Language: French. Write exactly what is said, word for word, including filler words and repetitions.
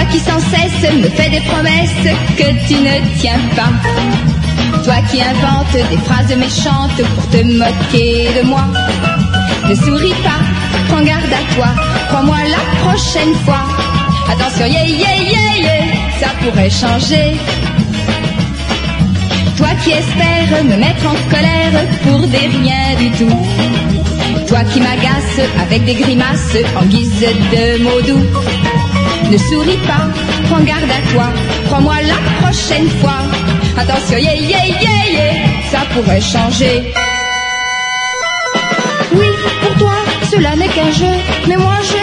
qui sans cesse me fais des promesses que tu ne tiens pas. Toi qui inventes des phrases méchantes pour te moquer de moi. Ne souris pas, prends garde à toi, crois-moi la prochaine fois. Attention, yeah, yeah, yeah, yeah, ça pourrait changer. Toi qui espères me mettre en colère pour des riens du tout. Toi qui m'agaces avec des grimaces en guise de mots doux. Ne souris pas, prends garde à toi, crois-moi la prochaine fois. Attention, yeah, yeah, yeah, yeah, ça pourrait changer. Oui, pour toi, cela n'est qu'un jeu, mais moi je